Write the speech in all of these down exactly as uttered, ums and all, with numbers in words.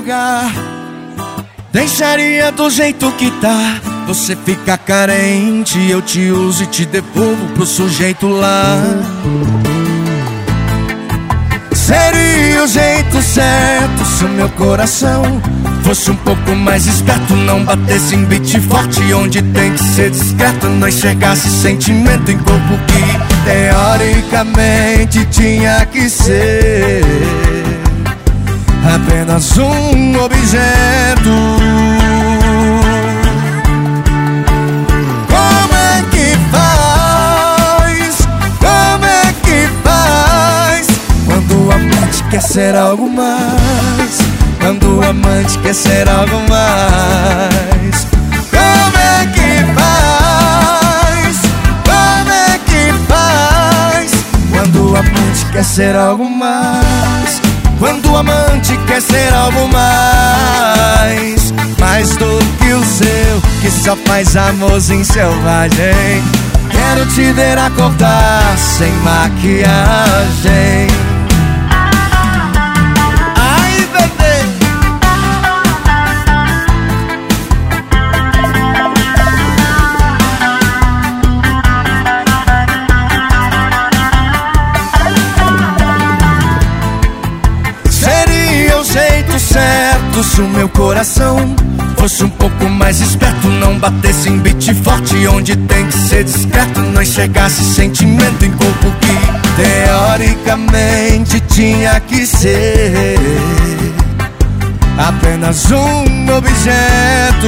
lugar, deixaria do jeito que tá. Você fica carente, eu te uso e te devolvo pro sujeito lá. Seria o jeito certo se o meu coração fosse um pouco mais esperto, não batesse em beat forte onde tem que ser discreto, não enxergasse sentimento em corpo que teoricamente tinha que ser apenas um objeto. Como é que faz? Como é que faz quando o amante quer ser algo mais? Quando o amante quer ser algo mais? Como é que faz? Como é que faz quando o amante quer ser algo mais? Quando o amante quer ser algo mais, mais do que o seu, que só faz amorzinho selvagem. Quero te ver acordar sem maquiagem. Ai, bebê. Seria o jeito certo se o meu coração fosse um pouco mais esperto, não batesse em beat forte onde tem que ser discreto, não enxergasse sentimento em corpo que teoricamente tinha que ser apenas um objeto.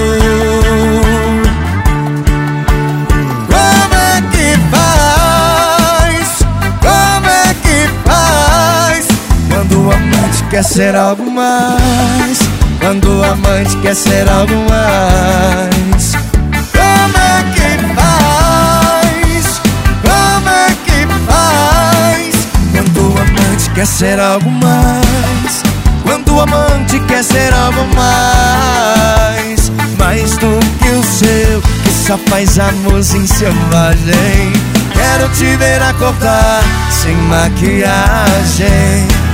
Como é que faz? Como é que faz quando o amante quer ser algo mais? Quando o amante quer ser algo mais? Como é que faz? Como é que faz quando o amante quer ser algo mais? Quando o amante quer ser algo mais, mais do que o seu, que só faz amorzinho selvagem. Quero te ver acordar sem maquiagem.